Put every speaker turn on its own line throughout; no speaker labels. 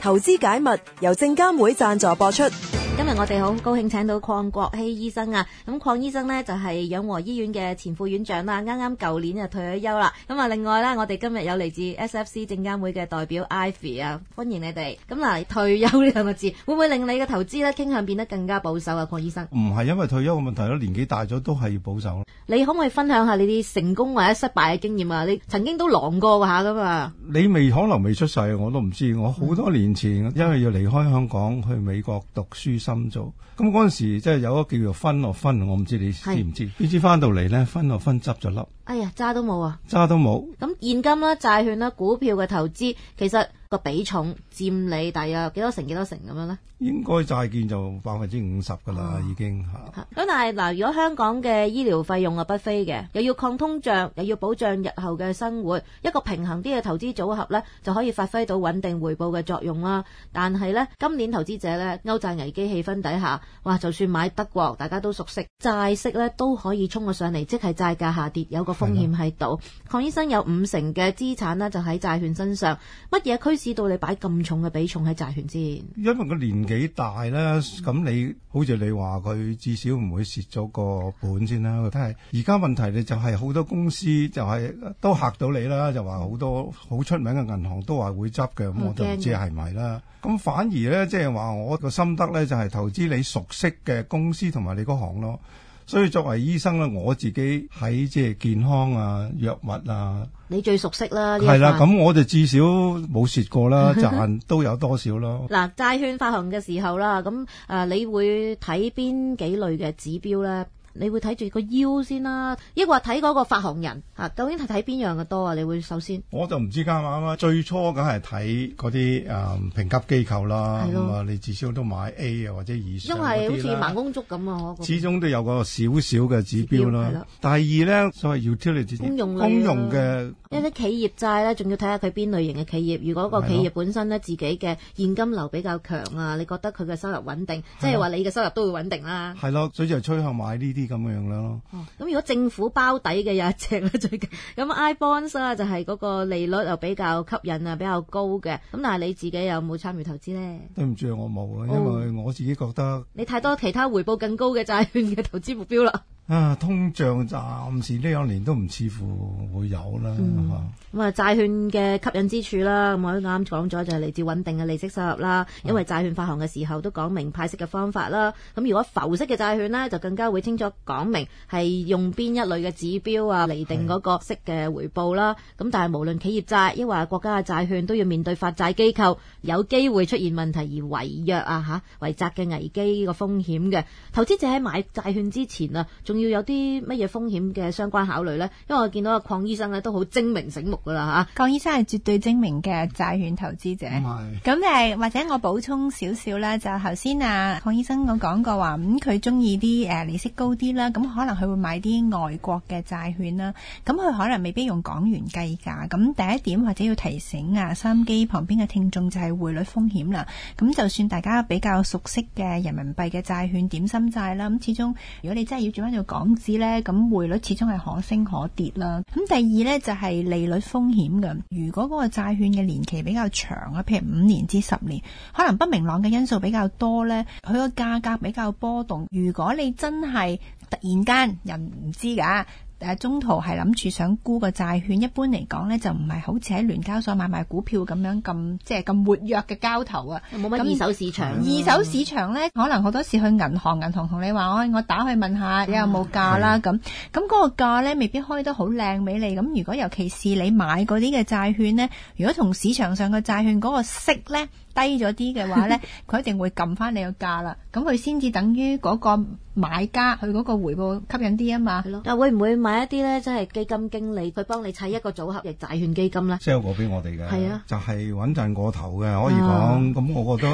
投資解密由證監會贊助播出。
今日我哋好高興請到鄺國熙醫生啊！咁鄺醫生呢，就係養和醫院嘅前副院長啦，啱啱舊年就退咗休啦。咁啊，另外呢，我哋今日有嚟自 SFC 證監會嘅代表 Ivy 啊，歡迎你哋。咁嗱，退休呢兩個字會唔會令你嘅投資呢傾向變得更加保守啊？鄺醫生，
唔係因為退休嘅問題咯，年紀大咗都係要保守。
你可唔可以分享下你啲成功或者失敗嘅經驗啊？你曾經都狼過下噶嘛？
你可能未出世，我都唔知。我好多年前因為要離開香港去美國讀書深造，咁嗰陣時即係有一個叫做分落分，我唔知你知唔知？點知翻到嚟呢，分落分執咗笠。
哎呀，渣都冇啊！
渣都冇。
咁現金啦、債券啦、股票嘅投資，其實個比重佔你大約幾多成咁樣呢？應該
債券就50%噶啦，已經嚇。
咁但係嗱，如果香港嘅醫療費用啊不菲嘅，又要抗通脹，又要保障日後嘅生活，一個平衡啲嘅投資組合呢，就可以發揮到穩定回報嘅作用啦。但係呢，今年投資者呢，歐債危機氣氛底下，哇！就算買德國，大家都熟悉，債息呢都可以衝咗上嚟，即係債價下跌，有個風險喺度。鄺醫生有50%嘅資產呢，就喺債券身上，乜嘢驅使到你擺咁重嘅比重喺債券先？
因為個年紀大啦，咁你好似你話佢至少唔會蝕咗個本先啦。但係而家問題你就係好多公司就係都嚇到你啦，就話好多好出名嘅銀行都話會執嘅，咁我就唔知係咪啦。咁反而咧，即係話我個心得咧，就係投資你熟悉嘅公司同埋你嗰行咯。所以作為醫生咧，我自己喺即係健康啊、藥物啊，你
最熟悉啦。
係啦，咁我就至少冇蝕過啦，賺都有多少咯。
嗱，債券發行嘅時候啦，咁你會睇邊幾類嘅指標咧？你會睇住個腰先啦，抑或睇嗰個發行人究竟係睇邊樣嘅多啊？你會首先
我就唔知啱唔啱啦。最初梗係睇嗰啲評級機構啦，咁啊你至少都買 A 啊或者以上嗰啲啦。因為好似盲公竹咁啊，始終都有個少少嘅指標啦。第二咧，所謂 utility 公用嘅。
因為啲企業債咧，仲要睇下佢邊類型嘅企業。如果個企業本身咧自己嘅現金流比較強啊，你覺得佢嘅收入穩定，即係話你嘅收入都會穩定啦。
係咯，所以就趨向買呢啲咁樣咯。
咁如果政府包底嘅有一隻啦，最近咁 iBonds 啦，就係嗰個利率又比較吸引啊，比較高嘅。咁但係你自己有冇參與投資咧？
對唔住，我冇啊，因為我自己覺得
你太多其他回報更高嘅債券嘅投資目標啦。
通脹暫時呢2年都唔似乎會有啦。
咁啊，債券嘅吸引之處啦，咁我都啱講咗，就係嚟自穩定嘅利息收入啦。因為債券發行嘅時候都講明派息嘅方法啦。咁如果浮息嘅債券呢，就更加會清楚講明係用邊一類嘅指標啊嚟定嗰個息嘅回報啦。咁但係無論企業債抑或國家嘅債券，都要面對發債機構有機會出現問題而違約違責嘅危機個風險嘅。投資者喺買債券之前啊，仲要有啲乜嘢風險嘅相關考慮呢？因為我見到阿鄺醫生咧都好精明醒目噶啦
鄺醫生係絕對精明嘅債券投資者。咁或者我補充少少啦，就頭先鄺醫生我講過話，佢中意啲利息高啲啦，咁可能佢會買啲外國嘅債券啦。咁佢可能未必用港元計價。咁第一點或者要提醒收音機旁邊嘅聽眾就係匯率風險啦。咁就算大家比較熟悉嘅人民幣嘅債券點心債啦，咁始終如果你真係要轉翻做港紙咧，咁匯率始終係可升可跌啦。咁第二咧就係利率風險嘅。如果嗰個債券嘅年期比較長啊，譬如5年至10年，可能不明朗嘅因素比較多咧，佢個價格比較波動。如果你真係突然間人唔知㗎。中途係諗住想沽個債券，一般嚟講咧就唔係好似喺聯交所買賣股票咁樣咁活躍嘅交投啊，
冇乜二手市場。
二手市場咧，可能好多時去銀行同你話我打去問下你有冇價啦，咁嗰個價咧未必開得好靚俾你。咁如果尤其是你買嗰啲嘅債券咧，如果同市場上嘅債券嗰個息咧低咗啲嘅話咧，佢一定會撳翻你個價啦。咁佢先至等於嗰個買家佢嗰個回報吸引啲啊嘛。
但會唔會買一啲咧，即係基金經理佢幫你砌一個組合嘅債券基金咧？
sell 過俾我哋嘅，
係啊，
就係穩陣過頭嘅，可以講。咁我覺得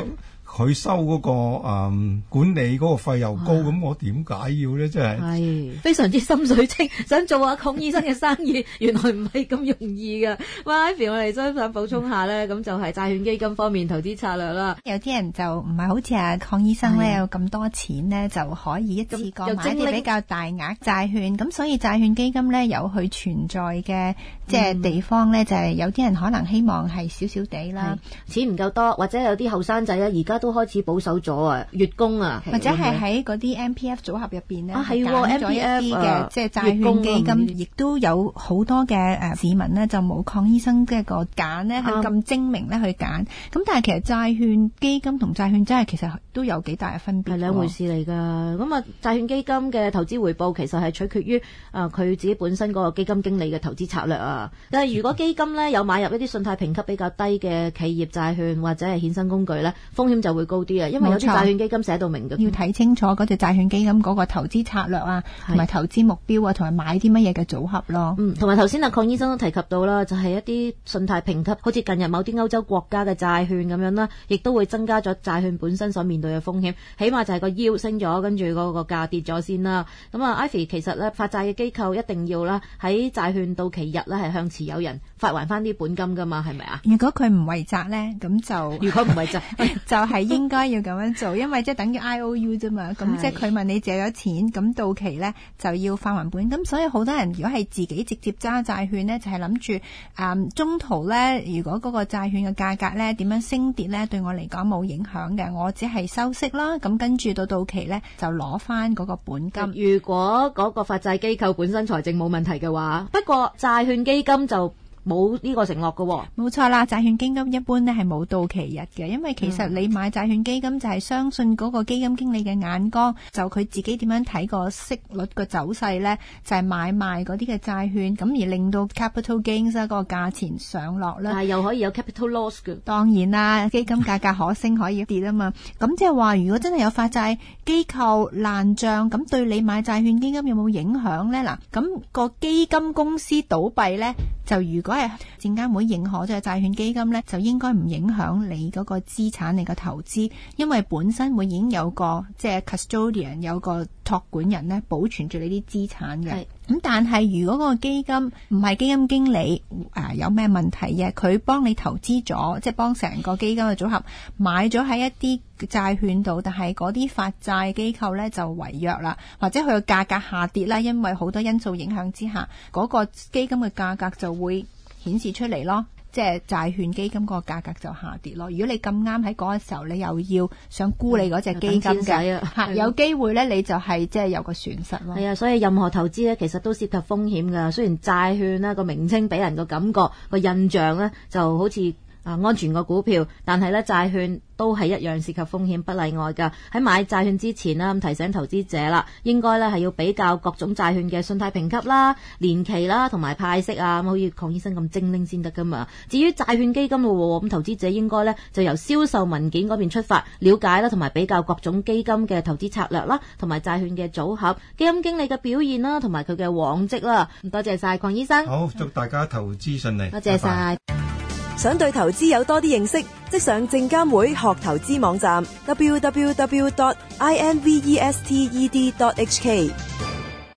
佢收嗰個管理嗰個費又高，咁我點解要咧？真
係非常之心水清，想做阿鄺醫生嘅生意，原來唔係咁容易㗎。哇 Ivy 我哋想補充下咧，咁就係債券基金方面投資策略啦。
有啲人就唔係好似阿鄺醫生咧有咁多錢咧，就可以一次過買啲比較大額債券，咁所以債券基金咧有佢存在嘅即係地方咧，就係有啲人可能希望係少少地啦，
錢唔夠多，或者有啲後生仔咧而家都開始保守咗啊，月供啊，
或者係喺嗰啲 MPF 組合入邊咧
揀
咗一啲嘅即係債券基金，亦都有好多嘅市民咧就冇鄺醫生嘅個揀咧，佢咁精明咧去揀。咁但係其實債券基金同債券真係其實都有幾大嘅分別，
係兩回事嚟㗎。咁啊，債券基金嘅投資回報其實係取決於佢自己本身嗰個基金經理嘅投資策略啊。但係如果基金咧有買入一啲信貸評級比較低嘅企業債券或者係衍生工具咧，風險就會高啲啊。因為有啲債券基金寫到明嘅，
要睇清楚嗰隻債券基金嗰個投資策略啊，同埋投資目標啊，同埋買啲乜嘢嘅組合咯。
同埋頭先鄺醫生都提及到啦，就係一啲信貸評級，好似近日某啲歐洲國家嘅債券咁樣啦，亦都會增加咗債券本身所面對嘅風險。起碼就係個yield升咗，跟住嗰個價跌咗先啦。咁啊 Ivy 其實咧發債嘅機構一定要啦喺債券到期日咧係向持有人發還翻啲本金噶嘛，係咪啊？
如果佢唔違責咧，咁就
如果唔違責
就係應該要咁樣做，因為即係等於 IOU 啫嘛。咁即係佢問你借咗錢，咁到期咧就要發還本金。所以好多人如果係自己直接揸債券咧，就係諗住中途咧，如果嗰個債券嘅價格咧點樣升跌咧，對我嚟講冇影響嘅，我只係收息啦。咁跟住到期咧就攞翻嗰個本金。
如果嗰個發債機構本身財政冇問題嘅話，不過債券基金就冇呢個承諾㗎。
冇錯啦，債券基金一般咧係冇到期日嘅，因為其實你買債券基金就係相信嗰個基金經理嘅眼光，就佢自己點樣睇個息率個走勢咧，就係買賣嗰啲嘅債券，咁而令到 capital gains 嗰個價錢上落啦。
但係又可以有 capital loss 嘅。
當然啦，基金價格可升可以跌啊嘛。咁即係話，如果真係有發債機構爛帳，咁對你買債券基金有冇影響咧？嗱，咁個基金公司倒閉咧，就如果係證監會認可咗債券基金咧，就應該唔影響你嗰個資產、你個投資，因為本身會已經有個即係 custodian 有個託管人咧，保存住你啲資產嘅。咁但係如果個基金唔係基金經理有咩問題嘅，佢幫你投資咗，即係幫成個基金嘅組合買咗喺一啲債券度，但係嗰啲發債機構咧就違約啦，或者佢個價格下跌啦，因為好多因素影響之下，嗰個基金嘅價格就會顯示出嚟咯。即係債券基金個價格就下跌咯。如果你咁啱喺嗰個時候，你又要想沽你嗰隻基金嘅，有機會咧你就係即係有個損失咯。
係啊，所以任何投資咧其實都涉及風險㗎。雖然債券咧個名稱俾人個感覺個印象咧就好似安全過股票，但係咧債券都係一樣涉及風險，不例外㗎。喺買債券之前啦，咁提醒投資者啦，應該咧係要比較各種債券嘅信貸評級啦、年期啦同埋派息啊，好似鄺醫生咁精靈先得㗎嘛。至於債券基金咯，咁投資者應該咧就由銷售文件嗰邊出發，了解啦同埋比較各種基金嘅投資策略啦，同埋債券嘅組合、基金經理嘅表現啦，同埋佢嘅往績啦。咁多謝晒鄺醫生。
好，祝大家投資順利。
多謝晒。
想對投資有多啲認識，即上證監會學投資網站 www.invested.hk。